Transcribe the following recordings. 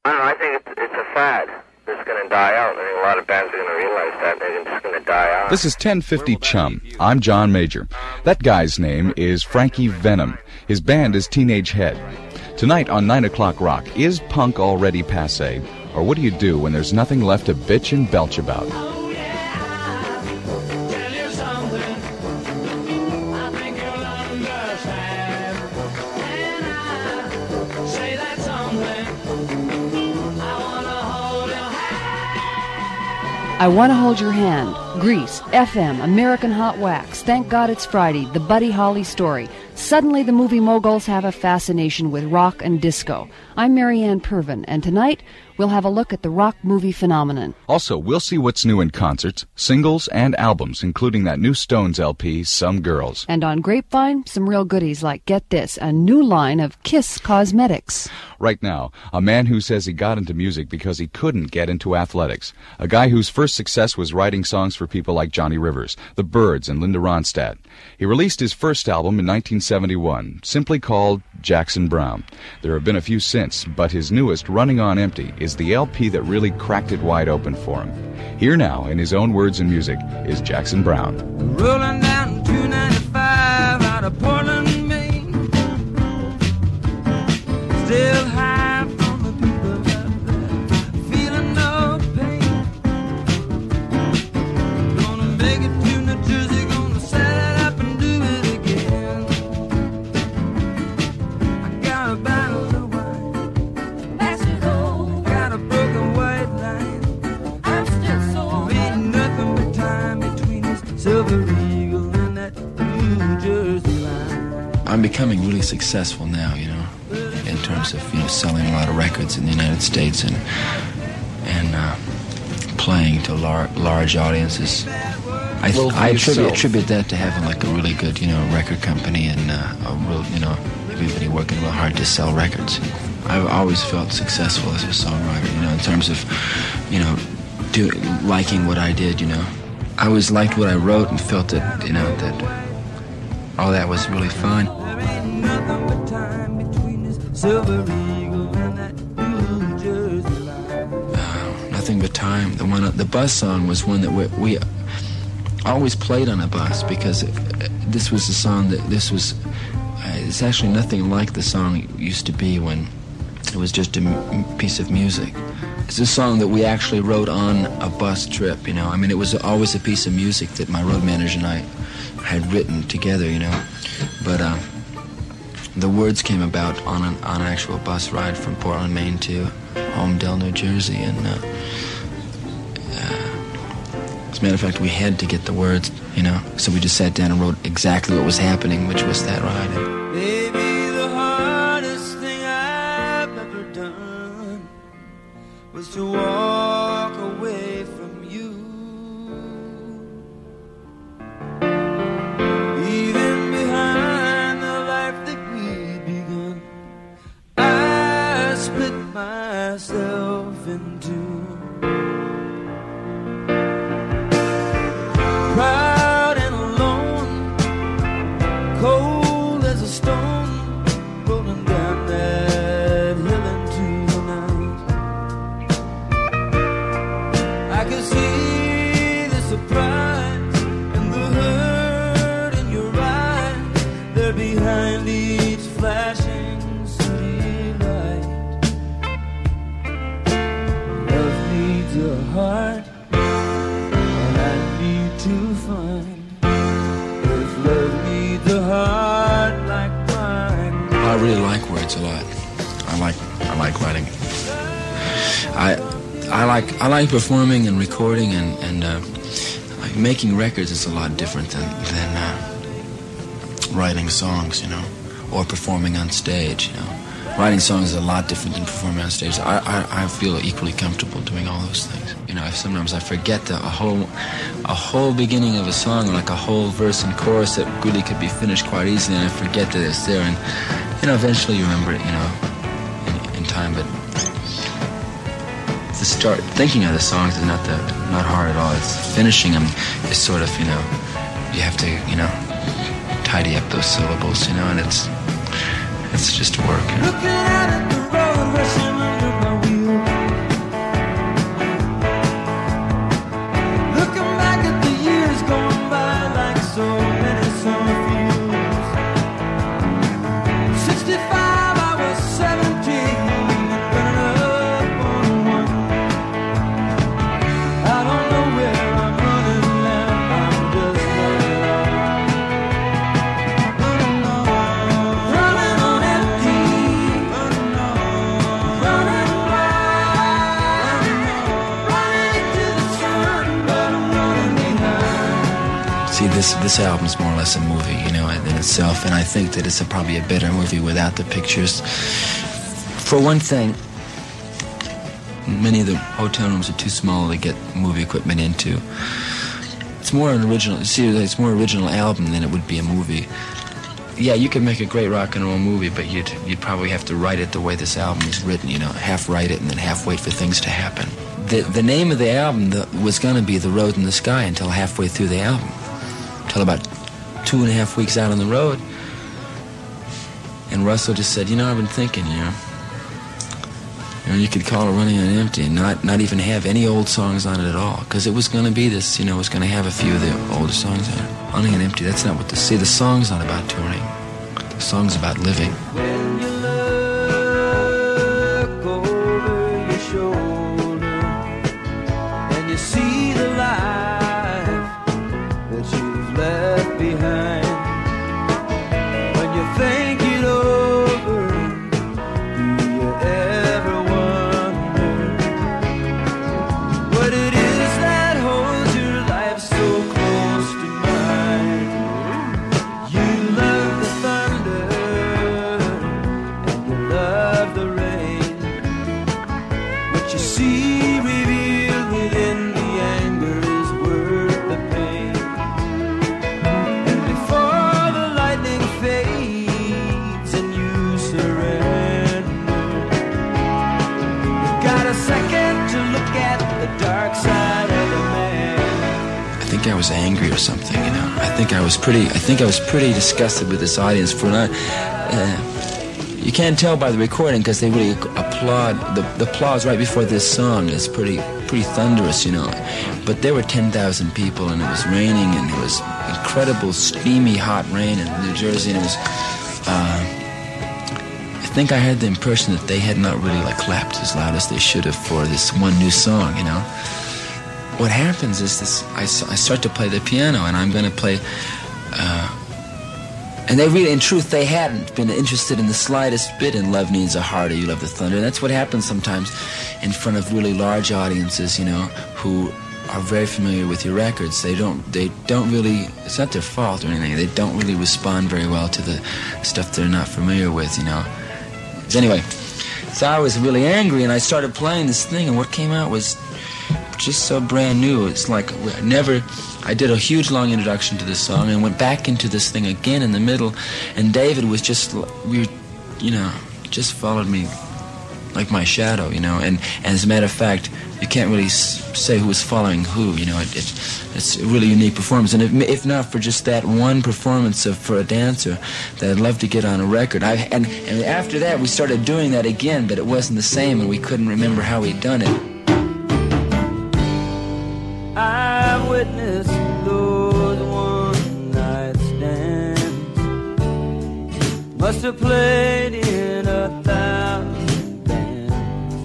I don't know, I think it's a fad that's going to die out. I think a lot of bands are going to realize that. They're just going to die out. This is 1050 Chum. I'm John Major. That guy's name is Frankie Venom. His band is Teenage Head. Tonight on 9 O'Clock Rock, is punk already passé? Or what do you do when there's nothing left to bitch and belch about? I Want to Hold Your Hand, Grease, FM, American Hot Wax, Thank God It's Friday, The Buddy Holly Story. Suddenly the movie moguls have a fascination with rock and disco. I'm Marianne Purvin, and tonight we'll have a look at the rock movie phenomenon. Also, we'll see what's new in concerts, singles, and albums, including that new Stones LP, Some Girls. And on Grapevine, some real goodies like, get this, a new line of Kiss cosmetics. Right now, a man who says he got into music because he couldn't get into athletics. A guy whose first success was writing songs for people like Johnny Rivers, the Byrds, and Linda Ronstadt. He released his first album in 1971, simply called Jackson Browne. There have been a few since, but his newest, Running on Empty, is the LP that really cracked it wide open for him. Here now, in his own words and music, is Jackson Browne. Rolling down 295 out of Portland, Maine. Still high from the people out there, feeling no pain. Gonna make it to New Jersey, gonna set it up and do it again. I got a bottle of wine, that's cold. Got a broken white line, I'm still sold. Ain't nothing but time between us, Silver Eagle and that New Jersey line. I'm becoming really successful now, you know, in terms of, selling a lot of records in the United States and playing to large audiences. I attribute that to having like a really good, record company and everybody working real hard to sell records. I've always felt successful as a songwriter, in terms of, liking what I did, I always liked what I wrote and felt that, that all that was really fun. There ain't nothing but time between this Silver Eagle and that New Jersey line. Nothing but time. The bus song was one that we always played on a bus because this was a song that it's actually nothing like the song it used to be when it was just a piece of music. It's a song that we actually wrote on a bus trip, it was always a piece of music that my road manager and I had written together, but the words came about on an actual bus ride from Portland, Maine to Holmdel, New Jersey, and as a matter of fact, we had to get the words, so we just sat down and wrote exactly what was happening, which was that ride. Baby, the hardest thing I've ever done was to walk away from you. Even behind the life that we'd begun, I split myself in two. Proud and alone, cold as a stone, rolling down that hill into the night. I could see the surprise and the hurt in your eyes, there behind each flashing city light. Love needs a heart, and I need to find if love needs a heart like mine. I really like words a lot. I like writing. I like performing and recording and like making records is a lot different than writing songs, or performing on stage, Writing songs is a lot different than performing on stage. I feel equally comfortable doing all those things. Sometimes I forget a whole beginning of a song, like a whole verse and chorus that really could be finished quite easily, and I forget that it's there, and eventually you remember it, in time. But to start thinking of the songs is not hard at all. It's finishing them is sort of, you have to, tidy up those syllables, and it's just work. Looking out at the road rushing under my wheels. see, this album's more or less a movie, you know, in itself, and I think that it's probably a better movie without the pictures. For one thing, many of the hotel rooms are too small to get movie equipment into. It's more an original. See, it's more original album than it would be a movie. Yeah, you could make a great rock and roll movie, but you'd probably have to write it the way this album is written. You know, half write it and then half wait for things to happen. The name of the album was going to be The Road in the Sky until halfway through the album, until about 2.5 weeks out on the road. And Russell just said, you know, I've been thinking, you know, you could call it Running on Empty and not even have any old songs on it at all, because it was going to be this, you know, it was going to have a few of the older songs on it. Running on Empty, that's not what the song's not about touring. The song's about living. When you look over your shoulder and you see the life that you've left behind, when you think it over, do you ever wonder what it is that holds your life so close to mine? You love the thunder and you love the rain. What you see revealed within the anger is worth the pain. And before the lightning fades and you surrender, you've got a second to look at the dark side of the man. I think I was angry or something, you know. I think I was pretty disgusted with this audience for not. You can't tell by the recording because they really applaud. The applause right before this song is pretty thunderous, you know. But there were 10,000 people, and it was raining, and it was incredible, steamy, hot rain in New Jersey, and it was. I think I had the impression that they had not really clapped as loud as they should have for this one new song, you know. What happens is this: I start to play the piano, and I'm going to play. And they really, in truth, they hadn't been interested in the slightest bit in Love Needs a Heart or You Love the Thunder. And that's what happens sometimes in front of really large audiences, you know, who are very familiar with your records. They don't really, it's not their fault or anything, they don't really respond very well to the stuff they're not familiar with, you know. So anyway, so I was really angry, and I started playing this thing, and what came out was just so brand new. It's like I did a huge long introduction to this song and went back into this thing again in the middle, and David was just followed me like my shadow, you know, and as a matter of fact, you can't really say who was following who, you know. It's a really unique performance, and if not for just that one performance for a dancer, that I'd love to get on a record. And after that, we started doing that again, but it wasn't the same, and we couldn't remember how we'd done it. I've witnessed those one-night stands, must have played in 1,000 bands,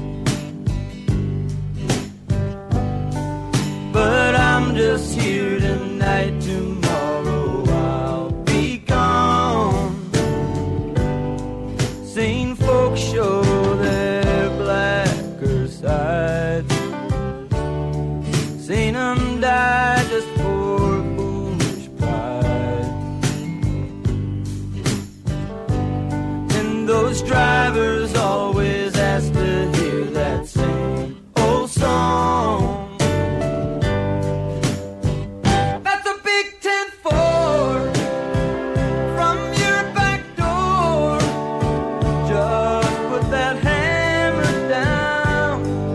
but I'm just here tonight, tomorrow I'll be gone. Seen folks show their blacker sides, seen them die just for foolish pride. And those drivers always ask to hear that same old song. That's a big 10-4 from your back door. Just put that hammer down.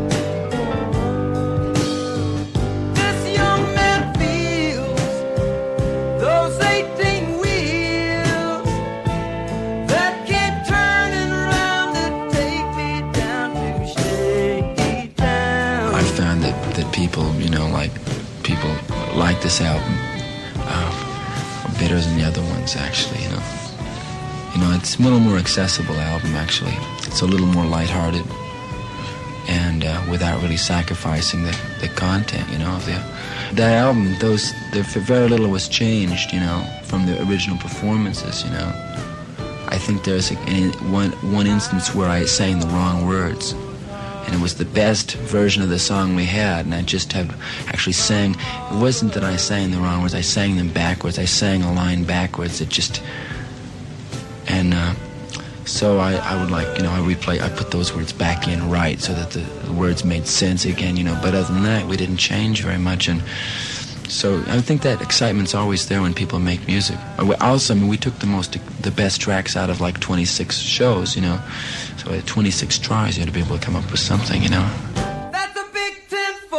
This young man feels those 18 wheels that keep turning around to take me down to Shaky Town. I found that people, you know, people like this album better than the other ones, actually, you know. You know, it's a little more accessible album, actually. It's a little more lighthearted, and without really sacrificing the content, you know. The album, very little was changed, you know, from the original performances, you know. I think there's one instance where I sang the wrong words, and it was the best version of the song we had, and I just have actually sang. It wasn't that I sang the wrong words, I sang them backwards. I sang a line backwards. It just, and so I would like, I put those words back in right so that the words made sense again, but other than that, we didn't change very much. And so I think that excitement's always there when people make music. Also, we took the best tracks out of like 26 shows, So at 26 tries, you had to be able to come up with something, That's a big 10-4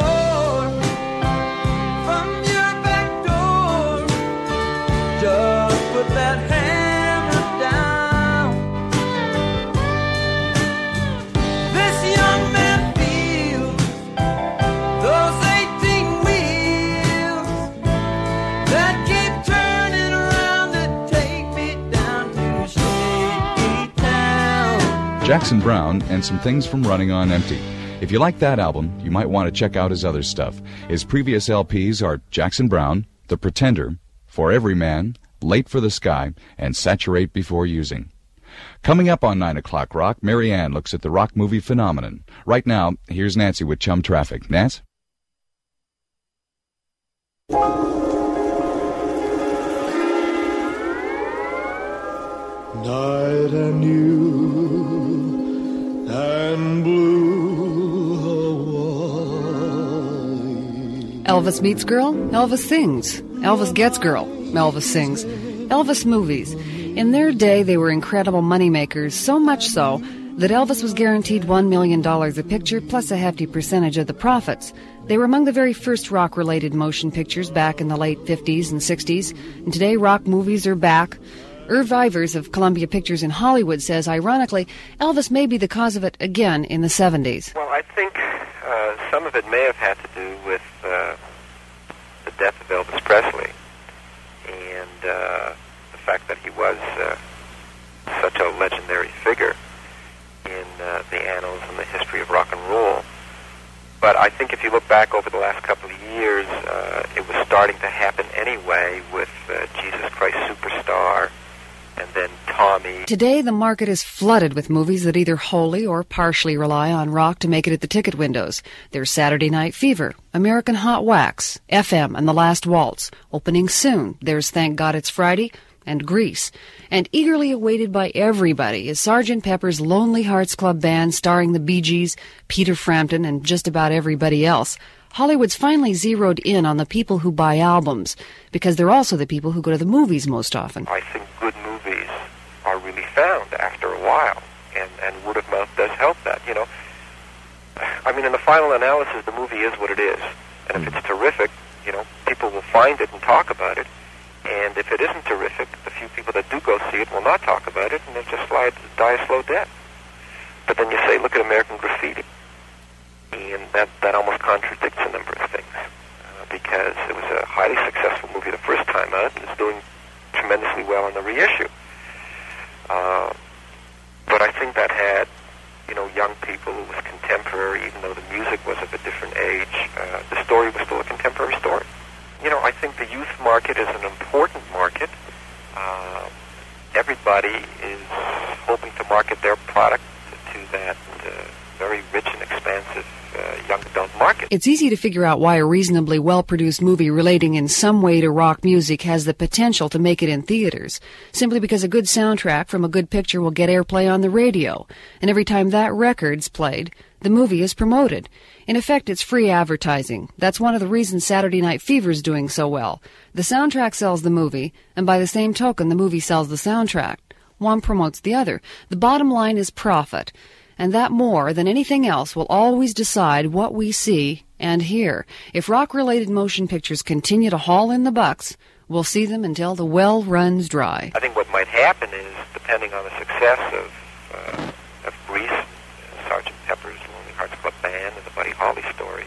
from your back door. Just put that hammer down. This young man feels those 18 wheels that keep turning around to take me down to Shaky Town. Jackson Browne and some things from Running on Empty. If you like that album, you might want to check out his other stuff. His previous LPs are Jackson Browne, The Pretender, For Every Man, Late for the Sky, and Saturate Before Using. Coming up on 9 O'Clock Rock, Mary Ann looks at the rock movie phenomenon. Right now, here's Nancy with Chum Traffic. Nance? Night and you and blue Hawaii. Elvis meets girl, Elvis sings. Elvis gets girl, Elvis sings. Elvis movies. In their day, they were incredible moneymakers, so much so that Elvis was guaranteed $1 million a picture plus a hefty percentage of the profits. They were among the very first rock-related motion pictures back in the late 50s and 60s, and today rock movies are back. Irv Ivers of Columbia Pictures in Hollywood says, ironically, Elvis may be the cause of it again in the 70s. Well, I think some of it may have had to do with the death of Elvis Presley and the fact that he was such a legendary figure in the annals and the history of rock and roll. But I think if you look back over the last couple of years, it was starting to happen anyway with Jesus Christ Superstar and then Tommy. Today, the market is flooded with movies that either wholly or partially rely on rock to make it at the ticket windows. There's Saturday Night Fever, American Hot Wax, FM, and The Last Waltz. Opening soon, there's Thank God It's Friday, and Grease. And eagerly awaited by everybody is Sgt. Pepper's Lonely Hearts Club Band starring the Bee Gees, Peter Frampton, and just about everybody else. Hollywood's finally zeroed in on the people who buy albums, because they're also the people who go to the movies most often. I think good movies are really found after a while, and word of mouth does help that, I mean, in the final analysis, the movie is what it is. And if it's terrific, people will find it and talk about it. And if it isn't terrific, the few people that do go see it will not talk about it, and they'll just die a slow death. But then you say, look at American Graffiti. And that almost contradicts a number of things, because it was a highly successful movie the first time out, and it's doing tremendously well in the reissue. But I think that had, young people, it was contemporary, even though the music was of a different age. The story was still a contemporary story. I think the youth market is an important market. Everybody is hoping to market their product to that very rich and expansive young adult market. It's easy to figure out why a reasonably well-produced movie relating in some way to rock music has the potential to make it in theaters, simply because a good soundtrack from a good picture will get airplay on the radio, and every time that record's played, the movie is promoted. In effect, it's free advertising. That's one of the reasons Saturday Night Fever is doing so well. The soundtrack sells the movie, and by the same token, the movie sells the soundtrack. One promotes the other. The bottom line is profit. And that more than anything else will always decide what we see and hear. If rock-related motion pictures continue to haul in the bucks, we'll see them until the well runs dry. I think what might happen is, depending on the success of Grease, Sgt. Pepper's Lonely Hearts Club Band, and the Buddy Holly story,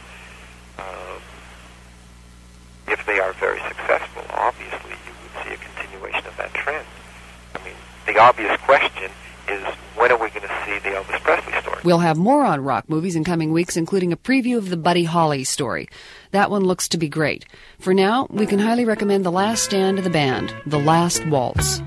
if they are very successful, obviously you would see a continuation of that trend. I mean, the obvious question is, when are we going to see the Elvis Presley story? We'll have more on rock movies in coming weeks, including a preview of the Buddy Holly story. That one looks to be great. For now, we can highly recommend the last stand of the band, The Last Waltz.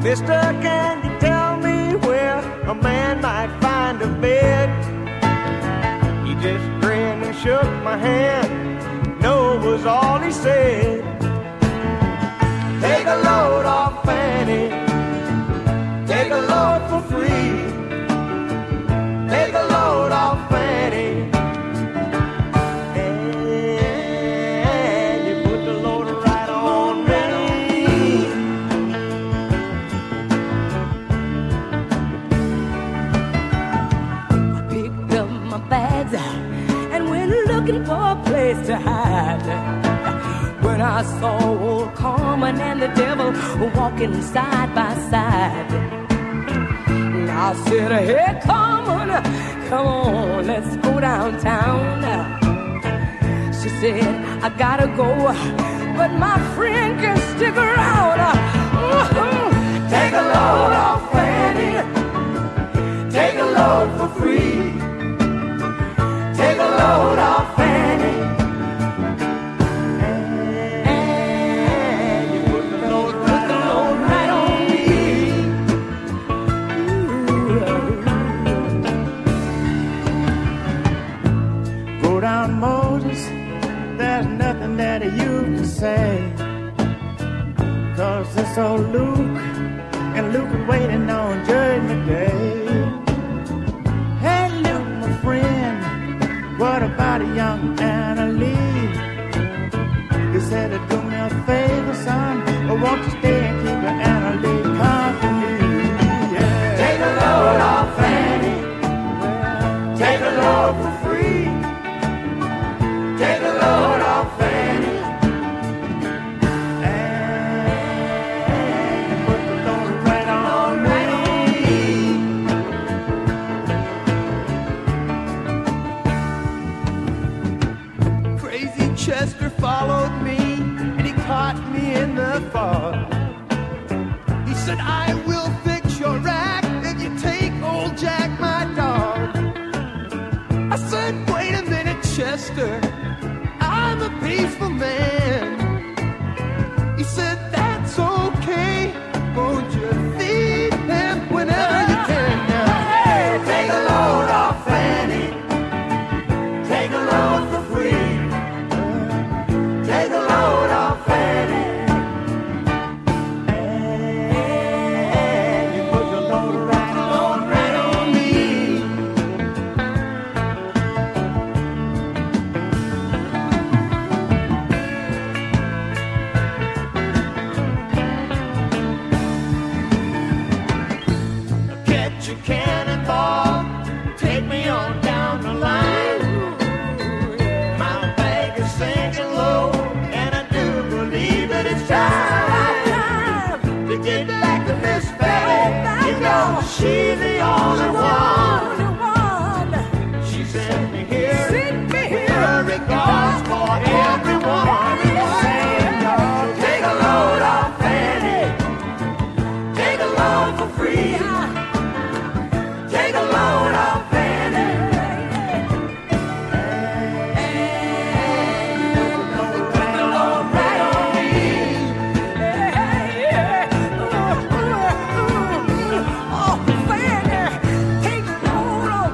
Mister, can you tell me where a man might find a bed? He just grinned and shook my hand. No was all he said. Take a load off Fanny. Take a load for free. Take a load off Fanny. And you put the load right on me. I picked up my bags and went looking for a place to hide. When I saw old Carmen and the devil walking side by side, I said, hey, Carmen, come on, let's go downtown. She said, I gotta go, but my friend can stick around. Take a load off Fanny. Take a load for free. Take a load off Fanny. Moses, there's nothing that you can say, 'cause this old Luke, and Luke is waiting on Judgment Day. Hey Luke, my friend, what about a young Anna Lee? He said, do me a favor, son, or won't you stay and keep your Anna Lee company? Yeah. Take a load off Fanny. Take a load for free. Take a load off Fanny. And put the load right on me. Crazy Chester followed me, and he caught me in the fog. He said, I will fix your rack if you take old Jack, my dog. I said, wait a minute, Chester, I'm a peaceful man. He said, that's okay. Won't you feed him whenever you can? Now, hey, take a load off Fanny. Take a load for free. Take a load off Fanny. And you put your load right on me. Cannonball, take me on down the line. My bag is sinking low, and I do believe that it's time to get back to Miss Fanny. You know she's the only one. She sent me here, her regards for everyone. Take a load off Fanny. Take a load for free. Take a load off Fanny. Put the load right on me. Oh, Fanny, take a load off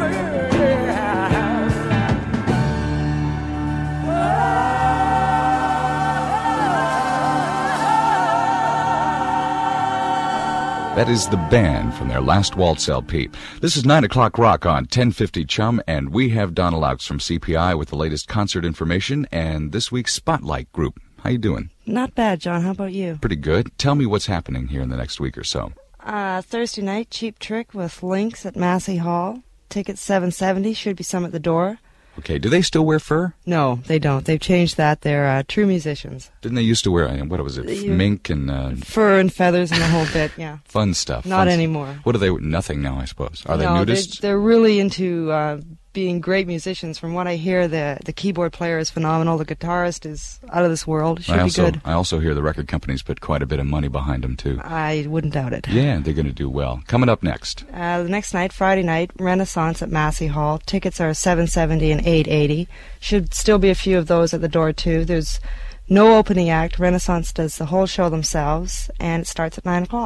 That is the band from their last Waltz LP. This is 9 o'clock rock on 1050 Chum, and we have Donna Laux from CPI with the latest concert information and this week's Spotlight group. How you doing? Not bad, John. How about you? Pretty good. Tell me what's happening here in the next week or so. Thursday night, Cheap Trick with Lynx at Massey Hall. Tickets $7.70. Should be some at the door. Okay, do they still wear fur? No, they don't. They've changed that. They're true musicians. Didn't they used to wear, what was it, mink and... fur and feathers and the whole bit, yeah. Fun stuff. Not anymore. What are they? Nothing now, I suppose. Are they nudists? They're really into being great musicians. From what I hear, the keyboard player is phenomenal. The guitarist is out of this world. Should be good. I also hear the record companies put quite a bit of money behind them, too. I wouldn't doubt it. Yeah, they're going to do well. Coming up next. The next night, Friday night, Renaissance at Massey Hall. Tickets are $7.70 and $8.80. Should still be a few of those at the door, too. There's no opening act. Renaissance does the whole show themselves, and it starts at 9 o'clock.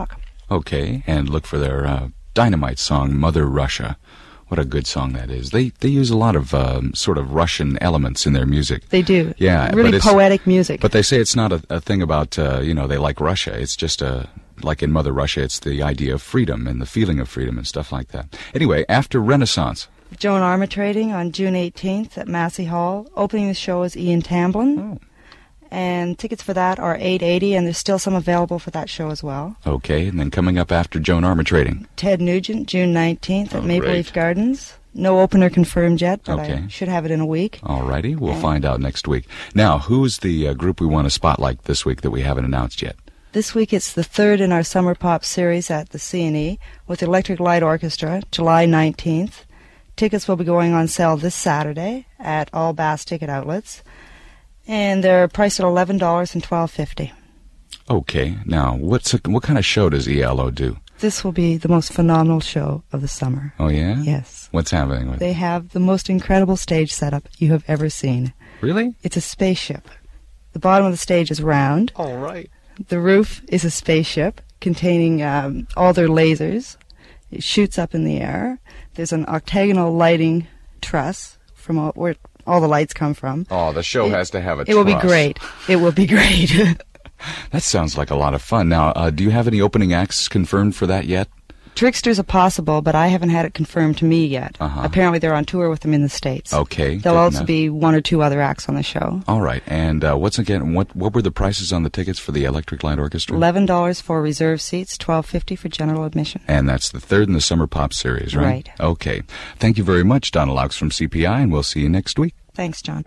Okay, and look for their Dynamite song, Mother Russia. What a good song that is. They use a lot of sort of Russian elements in their music. They do. Yeah. Really poetic music. But they say it's not a thing about, they like Russia. It's just like in Mother Russia, it's the idea of freedom and the feeling of freedom and stuff like that. Anyway, after Renaissance. Joan Armatrading on June 18th at Massey Hall. Opening the show is Ian Tamblyn. Oh. And tickets for that are $8.80, and there's still some available for that show as well. Okay, and then coming up after Joan Armatrading. Ted Nugent, June 19th at Maple great. Leaf Gardens. No opener confirmed yet, but Okay. I should have it in a week. All righty, we'll find out next week. Now, who's the group we want to spotlight this week that we haven't announced yet? This week it's the third in our Summer Pop series at the C&E with Electric Light Orchestra, July 19th. Tickets will be going on sale this Saturday at all Bass ticket outlets. And they're priced at $11 and $12.50. Okay, now, what kind of show does ELO do? This will be the most phenomenal show of the summer. Oh, yeah? Yes. What's happening with it? They have the most incredible stage setup you have ever seen. Really? It's a spaceship. The bottom of the stage is round. All right. The roof is a spaceship containing all their lasers. It shoots up in the air. There's an octagonal lighting truss from where all the lights come from. Oh, the show has to have a It will be truss. great. It will be great. That sounds like a lot of fun. Now, do you have any opening acts confirmed for that yet? Tricksters are possible, but I haven't had it confirmed to me yet. Uh-huh. Apparently they're on tour with them in the States. Okay. There'll good also enough. be one or two other acts on the show. All right. And what were the prices on the tickets for the Electric Light Orchestra? $11 for reserve seats, $12.50 for general admission. And that's the third in the Summer Pop series, right? Right. Okay. Thank you very much, Donna Laux from CPI, and we'll see you next week. Thanks, John.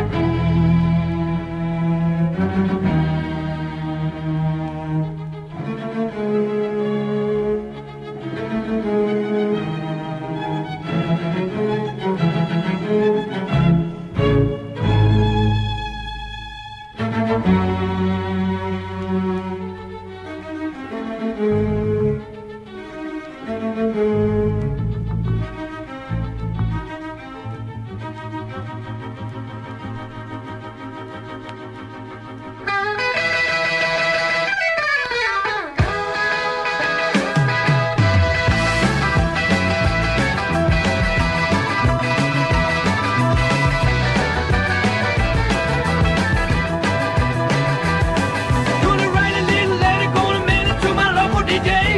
Gonna write a little letter, gonna mail it to my local DJ.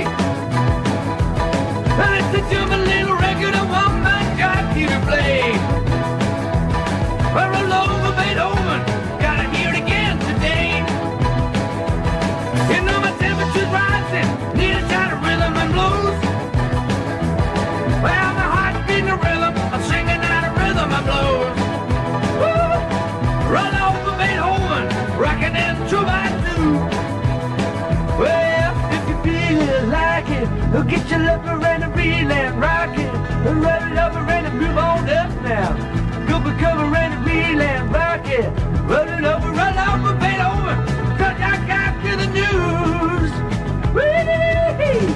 And listen to my little record I want my jockey to play. I roll over Beethoven, gotta hear it again today. You know my temperature's rising, need a shot of rhythm and blues. Well, my heart's beating a rhythm, I'm singing out a rhythm and blues. Woo! Roll over Beethoven, rocking into my tune. Well, if you feel like it, get your lover and a reel and rock it. Roll it over and move on up now. Go for cover and a reel and rock it. Roll it over Beethoven, 'cause I got to the news. Whee!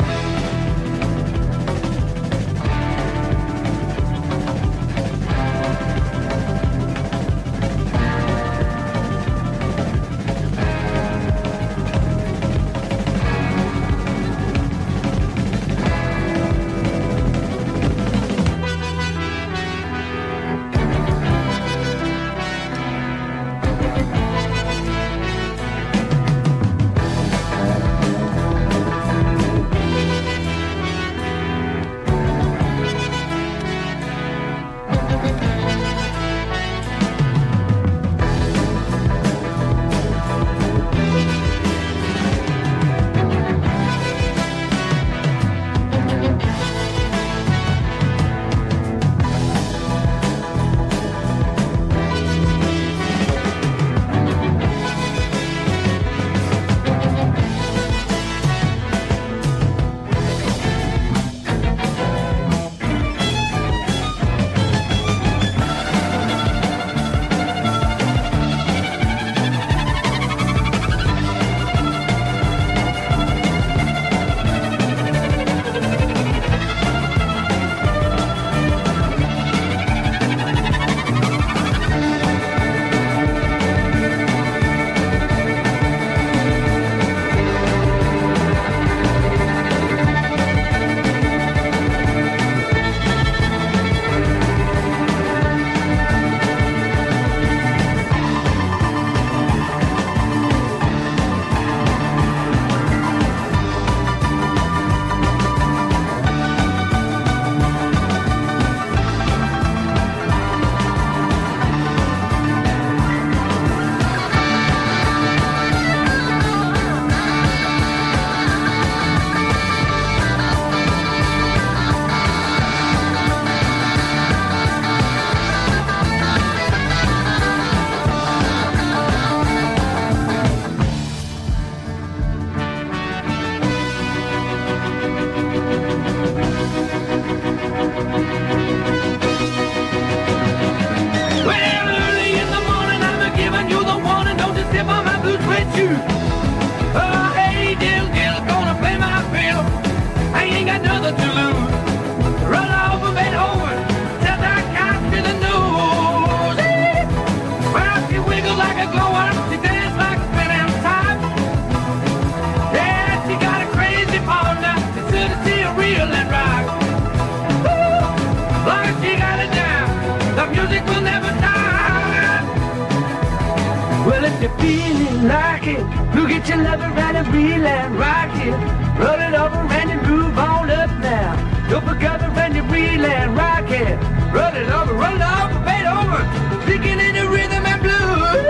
you're feeling like it, go get your lover and a reel and rock it. Roll it over and you move on up now. Go for cover and you reel and rock it. Roll it over, fade over. Sticking in the rhythm and blues.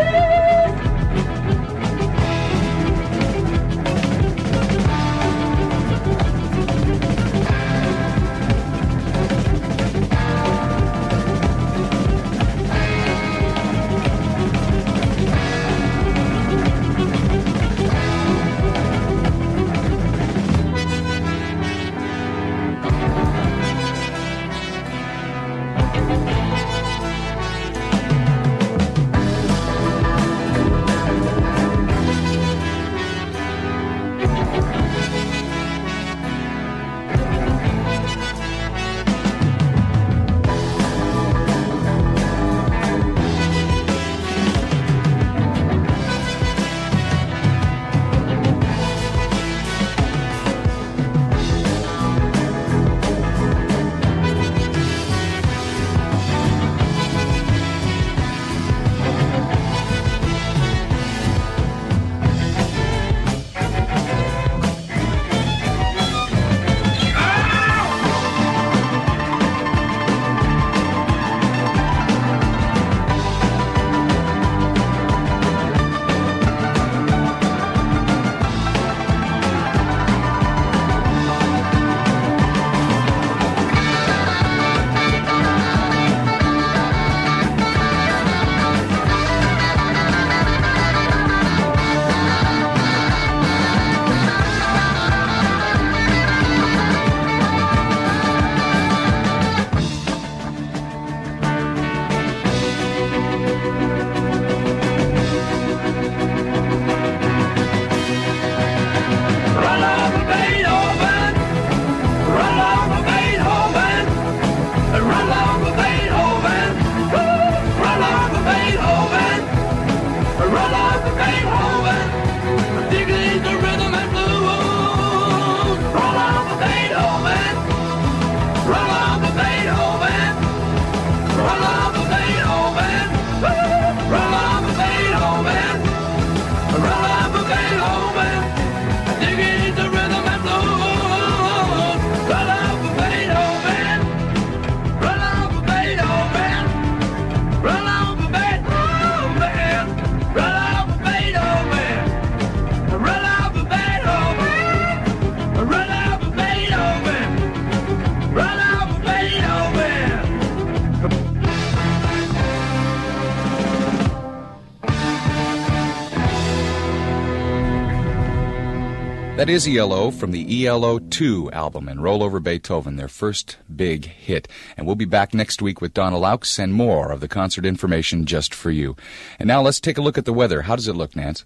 That is ELO from the ELO 2 album and Roll Over Beethoven, their first big hit. And we'll be back next week with Donna Laux and more of the concert information just for you. And now let's take a look at the weather. How does it look, Nance?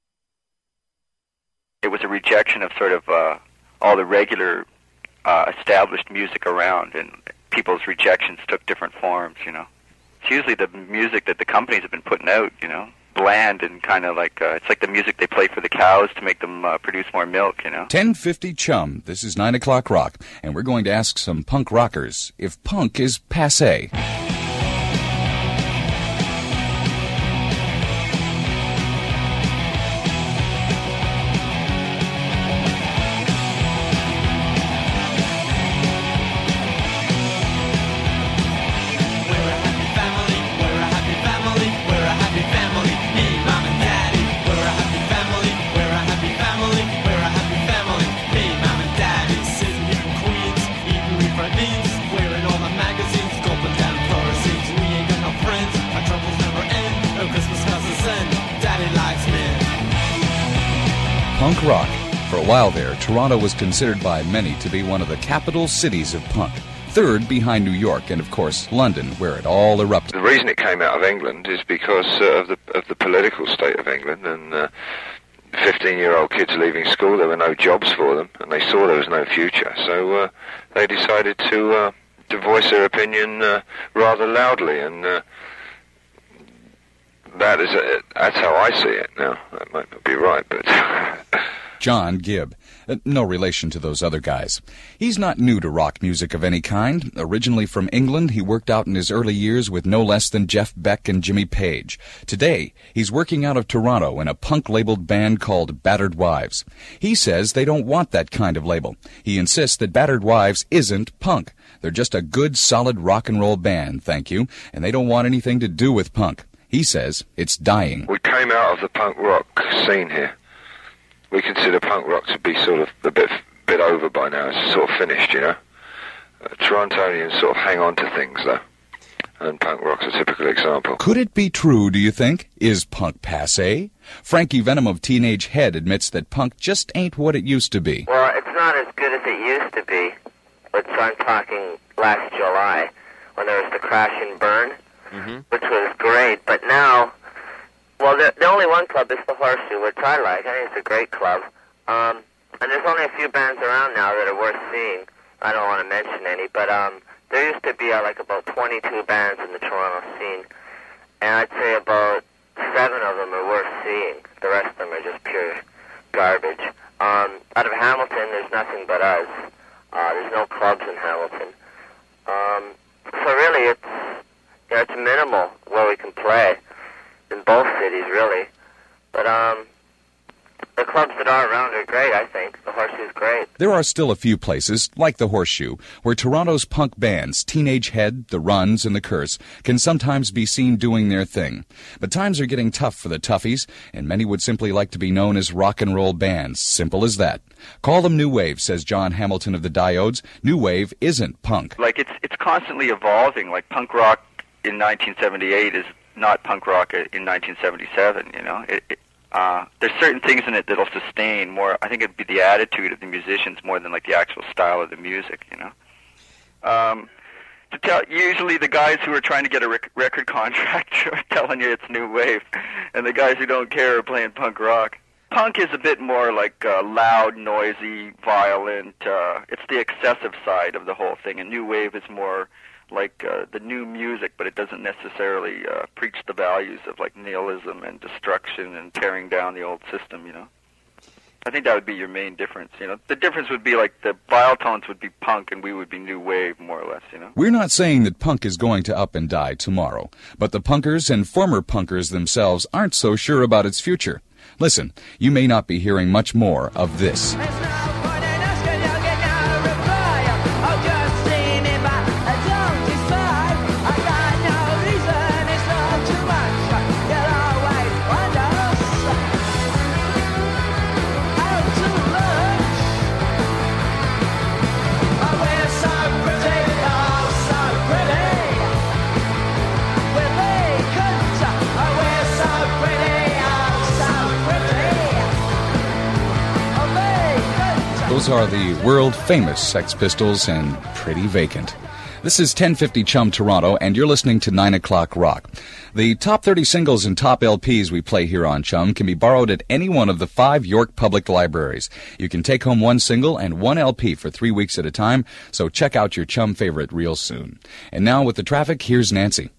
It was a rejection of sort of all the regular established music around, and people's rejections took different forms, you know. It's usually the music that the companies have been putting out, you know, bland and kind of like, it's like the music they play for the cows to make them produce more milk, you know. 1050 Chum. This is 9 o'clock rock, and we're going to ask some punk rockers if punk is passé. Punk rock. For a while there, Toronto was considered by many to be one of the capital cities of punk. Third behind New York and, of course, London, where it all erupted. The reason it came out of England is because of the political state of England, and 15-year-old kids leaving school, there were no jobs for them, and they saw there was no future. So they decided to voice their opinion rather loudly, and that's how I see it now. That might not be right, but... John Gibb. No relation to those other guys. He's not new to rock music of any kind. Originally from England, he worked out in his early years with no less than Jeff Beck and Jimmy Page. Today, he's working out of Toronto in a punk-labeled band called Battered Wives. He says they don't want that kind of label. He insists that Battered Wives isn't punk. They're just a good, solid rock and roll band, thank you, and they don't want anything to do with punk. He says it's dying. We came out of the punk rock scene here. We consider punk rock to be sort of a bit over by now. It's sort of finished, you know. Torontonians sort of hang on to things, though. And punk rock's a typical example. Could it be true, do you think? Is punk passé? Frankie Venom of Teenage Head admits that punk just ain't what it used to be. Well, it's not as good as it used to be. But so I'm talking last July, when there was the Crash and Burn, which was great. But now, well, the only one club is the Horseshoe, which I like. I think it's a great club. And there's only a few bands around now that are worth seeing. I don't want to mention any, but there used to be like about 22 bands in the Toronto scene, and I'd say about 7 of them are worth seeing. The rest of them are just pure garbage. Out of Hamilton, there's nothing but us. There's no clubs in Hamilton. So really, it's minimal where we can play in both cities, really. But the clubs that are around are great, I think. The Horseshoe's great. There are still a few places, like the Horseshoe, where Toronto's punk bands, Teenage Head, The Runs, and The Curse, can sometimes be seen doing their thing. But times are getting tough for the toughies, and many would simply like to be known as rock and roll bands. Simple as that. Call them New Wave, says John Hamilton of the Diodes. New Wave isn't punk. Like, it's constantly evolving. Like, punk rock in 1978 is not punk rock in 1977, you know? There's certain things in it that'll sustain more. I think it'd be the attitude of the musicians more than like the actual style of the music, you know. Usually the guys who are trying to get a record contract are telling you it's new wave, and the guys who don't care are playing punk rock. Punk is a bit more like loud, noisy, violent. It's the excessive side of the whole thing, and new wave is more like the new music, but it doesn't necessarily preach the values of like nihilism and destruction and tearing down the old system, you know. I think that would be your main difference, you know. The difference would be like the Viletones would be punk and we would be new wave, more or less, you know. We're not saying that punk is going to up and die tomorrow, but the punkers and former punkers themselves aren't so sure about its future. Listen, you may not be hearing much more of this. Those are the world-famous Sex Pistols and Pretty Vacant. This is 1050 Chum Toronto, and you're listening to 9 O'Clock Rock. The top 30 singles and top LPs we play here on Chum can be borrowed at any one of the 5 York Public Libraries. You can take home 1 single and 1 LP for 3 weeks at a time, so check out your Chum favorite real soon. And now with the traffic, here's Nancy.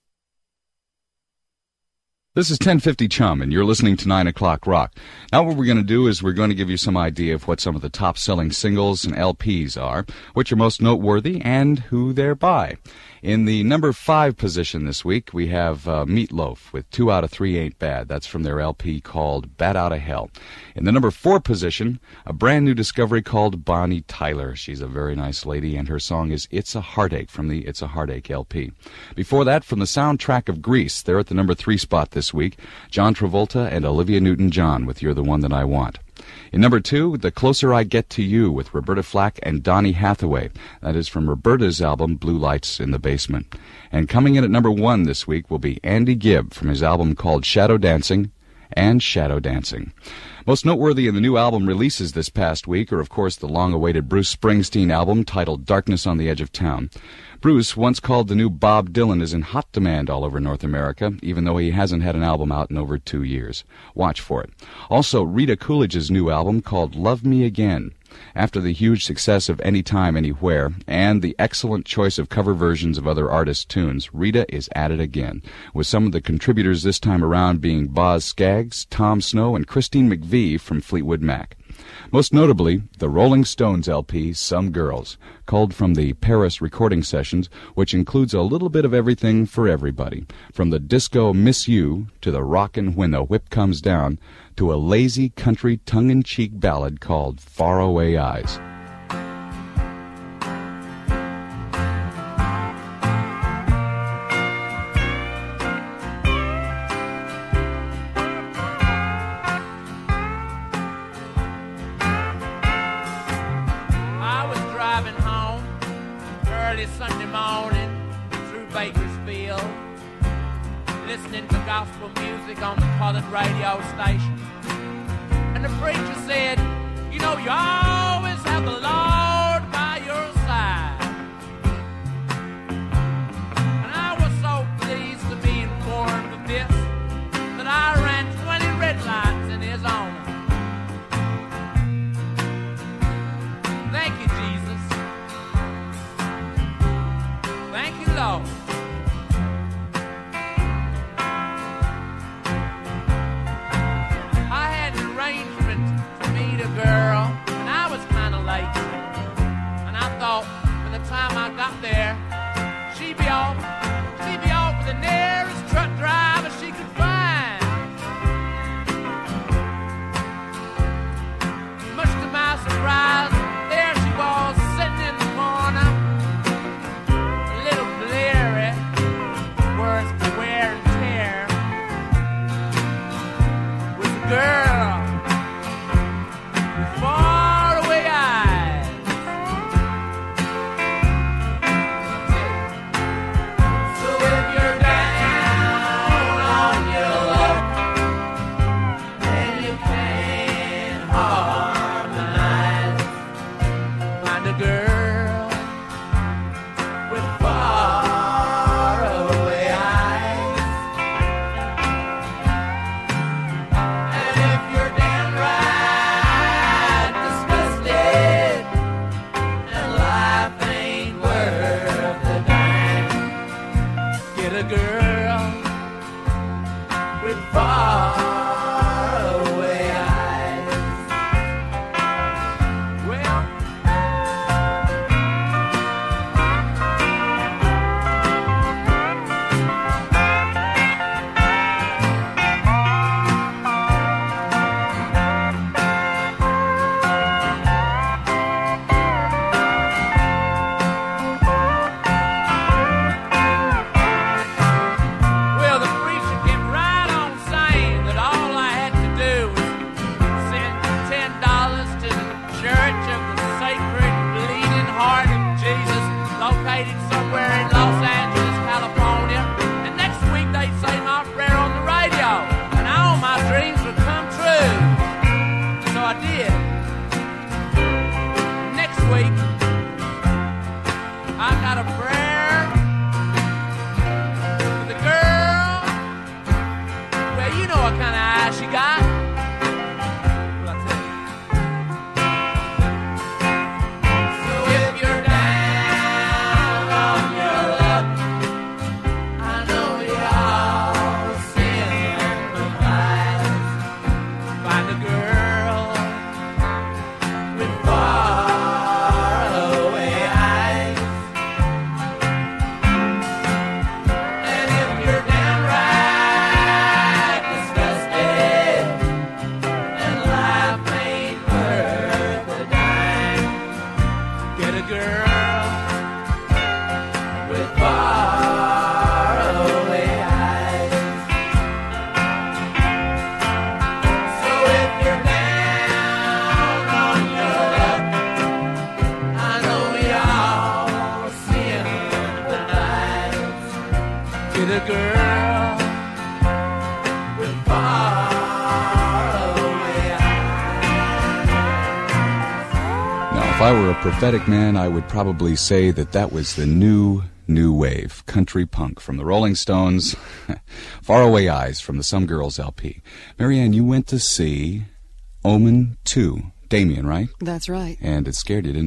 This is 1050 Chum, and you're listening to 9 O'Clock Rock. Now what we're going to do is we're going to give you some idea of what some of the top-selling singles and LPs are, which are most noteworthy, and who they're by. In the number 5 position this week, we have Meatloaf with 2 Out of 3 Ain't Bad. That's from their LP called Bat Outta Hell. In the number 4 position, a brand new discovery called Bonnie Tyler. She's a very nice lady, and her song is It's a Heartache from the It's a Heartache LP. Before that, from the soundtrack of Grease, they're at the number 3 spot this week, John Travolta and Olivia Newton-John with You're the One That I Want. In number 2, The Closer I Get to You with Roberta Flack and Donny Hathaway. That is from Roberta's album Blue Lights in the Basement. And coming in at number 1 this week will be Andy Gibb from his album called Shadow Dancing and Shadow Dancing. Most noteworthy in the new album releases this past week are, of course, the long-awaited Bruce Springsteen album titled Darkness on the Edge of Town. Bruce, once called the new Bob Dylan, is in hot demand all over North America, even though he hasn't had an album out in over 2 years. Watch for it. Also, Rita Coolidge's new album called Love Me Again. After the huge success of Anytime, Anywhere, and the excellent choice of cover versions of other artists' tunes, Rita is at it again, with some of the contributors this time around being Boz Scaggs, Tom Snow, and Christine McVie from Fleetwood Mac. Most notably, the Rolling Stones LP, Some Girls, culled from the Paris recording sessions, which includes a little bit of everything for everybody, from the disco Miss You to the rockin' When the Whip Comes Down to a lazy country tongue-in-cheek ballad called Faraway Eyes. Sunday morning through Bakersfield, listening to gospel music on the colored radio station. And the preacher said, you know, you always have the Lord by your side. And I was so pleased to be informed of this that I ran 20 red lights in his honor. Thank you, Jesus. Thank you, Lord. I had an arrangement to meet a girl, and I was kind of late. And I thought, by the time I got there, she'd be off with the nearest truck driver she could find. Much to my surprise, there she was, sitting in the corner. Wear and tear with a girl with faraway eyes. So if you're down on your luck and you can't harmonize, find a girl with faraway eyes. If I were a prophetic man, I would probably say that was the new wave, country punk from the Rolling Stones, Faraway Eyes from the Some Girls LP. Marianne, you went to see Omen 2, Damien, right? That's right. And it scared you, didn't it?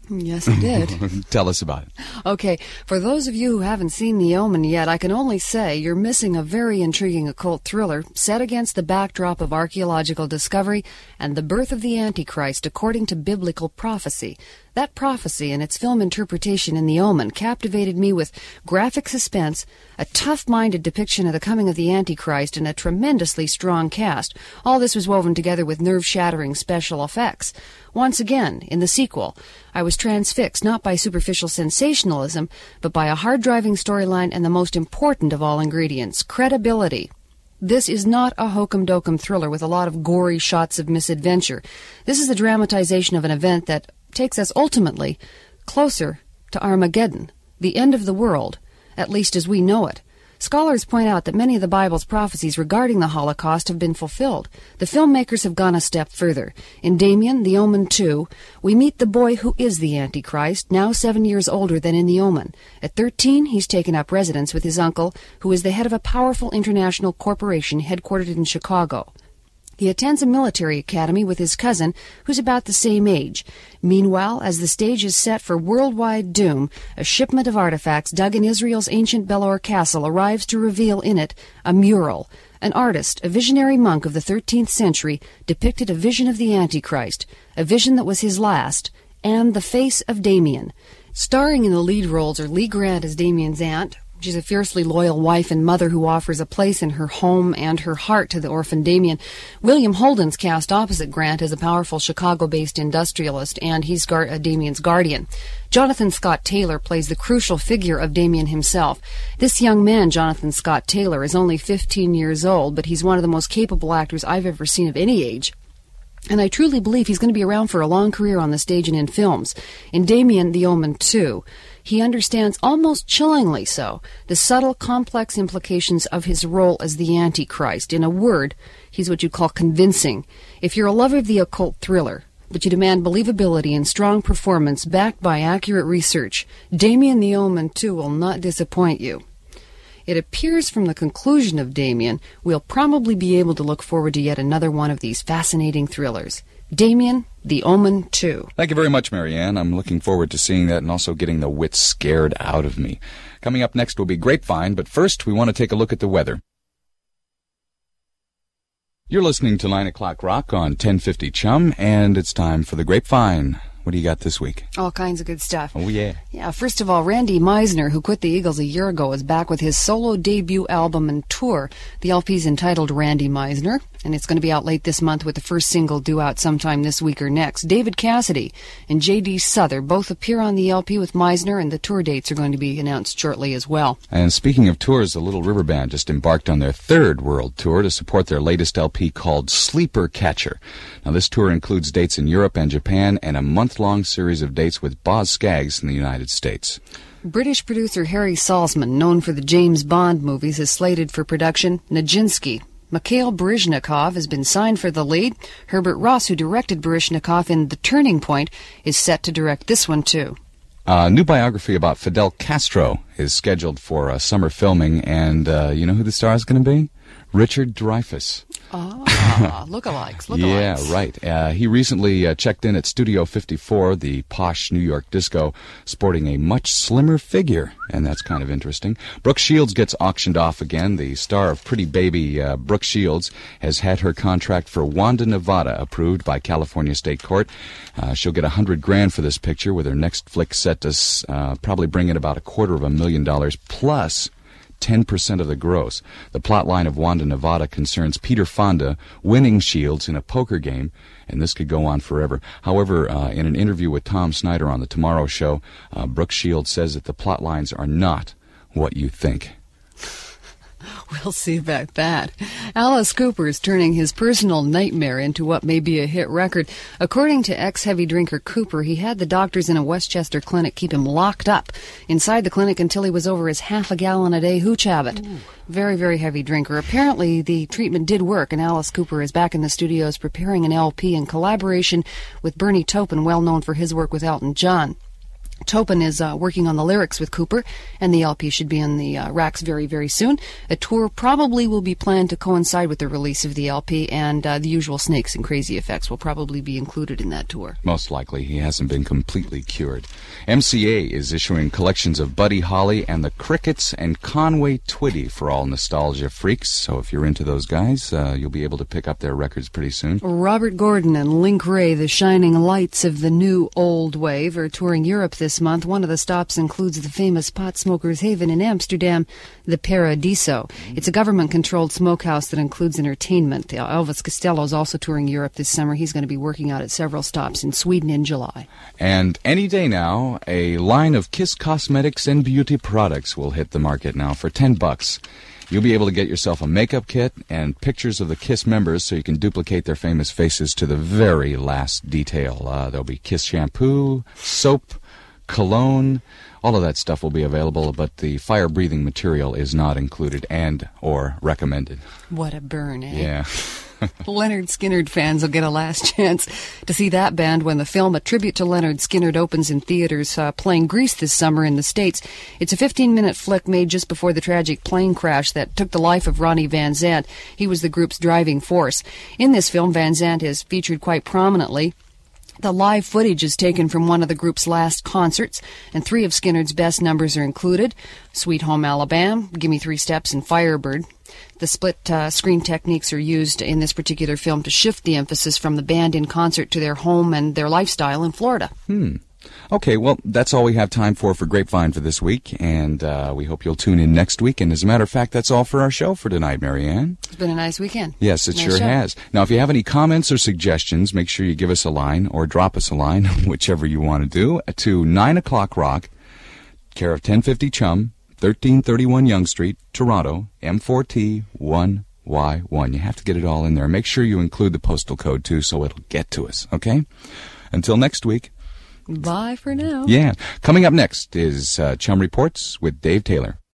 Yes, it did. Tell us about it. Okay, for those of you who haven't seen The Omen yet, I can only say you're missing a very intriguing occult thriller set against the backdrop of archaeological discovery and the birth of the Antichrist according to biblical prophecy. That prophecy and its film interpretation in The Omen captivated me with graphic suspense, a tough-minded depiction of the coming of the Antichrist, and a tremendously strong cast. All this was woven together with nerve-shattering special effects. Once again, in the sequel, I was transfixed not by superficial sensationalism, but by a hard-driving storyline and the most important of all ingredients, credibility. This is not a hokum-dokum thriller with a lot of gory shots of misadventure. This is a dramatization of an event that takes us ultimately closer to Armageddon, the end of the world, at least as we know it. Scholars point out that many of the Bible's prophecies regarding the Holocaust have been fulfilled. The filmmakers have gone a step further. In Damien, The Omen 2, we meet the boy who is the Antichrist, now 7 years older than in The Omen. At 13, he's taken up residence with his uncle, who is the head of a powerful international corporation headquartered in Chicago. He attends a military academy with his cousin, who's about the same age. Meanwhile, as the stage is set for worldwide doom, a shipment of artifacts dug in Israel's ancient Belor castle arrives to reveal in it a mural. An artist, a visionary monk of the 13th century, depicted a vision of the Antichrist, a vision that was his last, and the face of Damien. Starring in the lead roles are Lee Grant as Damien's aunt. She's a fiercely loyal wife and mother who offers a place in her home and her heart to the orphan Damien. William Holden's cast opposite Grant as a powerful Chicago-based industrialist, and he's Damien's guardian. Jonathan Scott Taylor plays the crucial figure of Damien himself. This young man, Jonathan Scott Taylor, is only 15 years old, but he's one of the most capable actors I've ever seen of any age. And I truly believe he's going to be around for a long career on the stage and in films. In Damien, The Omen 2, he understands, almost chillingly so, the subtle, complex implications of his role as the Antichrist. In a word, he's what you'd call convincing. If you're a lover of the occult thriller, but you demand believability and strong performance backed by accurate research, Damien, The Omen 2 will not disappoint you. It appears from the conclusion of Damien, we'll probably be able to look forward to yet another one of these fascinating thrillers. Damien, The Omen 2. Thank you very much, Marianne. I'm looking forward to seeing that and also getting the wits scared out of me. Coming up next will be Grapevine, but first we want to take a look at the weather. You're listening to 9 O'Clock Rock on 1050 Chum, and it's time for the Grapevine. What do you got this week? All kinds of good stuff. Oh, yeah. Yeah, first of all, Randy Meisner, who quit the Eagles a year ago, is back with his solo debut album and tour. The LP's entitled Randy Meisner, and it's going to be out late this month with the first single due out sometime this week or next. David Cassidy and J.D. Souther both appear on the LP with Meisner, and the tour dates are going to be announced shortly as well. And speaking of tours, the Little River Band just embarked on their third world tour to support their latest LP called Sleeper Catcher. Now, this tour includes dates in Europe and Japan and a month-long series of dates with Boz Scaggs in the United States. British producer Harry Salzman, known for the James Bond movies, is slated for production. Nijinsky. Mikhail Baryshnikov has been signed for the lead. Herbert Ross, who directed Baryshnikov in The Turning Point, is set to direct this one, too. A new biography about Fidel Castro is scheduled for summer filming, and you know who the star is going to be? Richard Dreyfuss. Lookalikes. Yeah, right. He recently checked in at Studio 54, the posh New York disco, sporting a much slimmer figure, and that's kind of interesting. Brooke Shields gets auctioned off again. The star of Pretty Baby, Brooke Shields, has had her contract for Wanda, Nevada approved by California State Court. She'll get $100,000 for this picture, with her next flick set to probably bring in about $250,000 plus 10% of the gross. The plot line of Wanda, Nevada concerns Peter Fonda winning Shields in a poker game, and this could go on forever. However, in an interview with Tom Snyder on The Tomorrow Show, Brooke Shields says that the plot lines are not what you think. We'll see about that. Alice Cooper is turning his personal nightmare into what may be a hit record. According to ex-heavy drinker Cooper, he had the doctors in a Westchester clinic keep him locked up inside the clinic until he was over his half-a-gallon-a-day hooch habit. Ooh. Very, very heavy drinker. Apparently, the treatment did work, and Alice Cooper is back in the studios preparing an LP in collaboration with Bernie Taupin, well known for his work with Elton John. Topin is working on the lyrics with Cooper, and the LP should be on the racks very, very soon. A tour probably will be planned to coincide with the release of the LP, and the usual Snakes and Crazy Effects will probably be included in that tour. Most likely. He hasn't been completely cured. MCA is issuing collections of Buddy Holly and the Crickets and Conway Twitty for all nostalgia freaks, so if you're into those guys, you'll be able to pick up their records pretty soon. Robert Gordon and Link Ray, the shining lights of the new old wave, are touring Europe this month. One of the stops includes the famous pot smokers' haven in Amsterdam, the Paradiso. It's a government-controlled smokehouse that includes entertainment. Elvis Costello is also touring Europe this summer. He's going to be working out at several stops in Sweden in July. And any day now, a line of Kiss cosmetics and beauty products will hit the market now for $10. You'll be able to get yourself a makeup kit and pictures of the KISS members so you can duplicate their famous faces to the very last detail. There'll be KISS shampoo, soap, cologne, all of that stuff will be available, but the fire-breathing material is not included and or recommended. What a burn, eh? Yeah. Leonard Skinner fans will get a last chance to see that band when the film A Tribute to Leonard Skinner opens in theaters, playing Grease this summer in the States. It's a 15-minute flick made just before the tragic plane crash that took the life of Ronnie Van Zant. He was the group's driving force. In this film, Van Zant is featured quite prominently. The live footage is taken from one of the group's last concerts, and 3 of Skinner's best numbers are included: Sweet Home Alabama, Gimme 3 Steps, and Firebird. The split-screen techniques are used in this particular film to shift the emphasis from the band in concert to their home and their lifestyle in Florida. Okay, well, that's all we have time for Grapevine for this week, and we hope you'll tune in next week. And as a matter of fact, that's all for our show for tonight, Marianne. It's been a nice weekend. Yes, it Nice sure show. has. Now, if you have any comments or suggestions, make sure you give us a line or drop us a line, whichever you want to do, to 9 o'clock Rock, care of 1050 Chum, 1331 Yonge Street, Toronto, M4T 1Y1. You have to get it all in there. Make sure you include the postal code, too, so it'll get to us, okay? Until next week. Bye for now. Yeah. Coming up next is Chum Reports with Dave Taylor.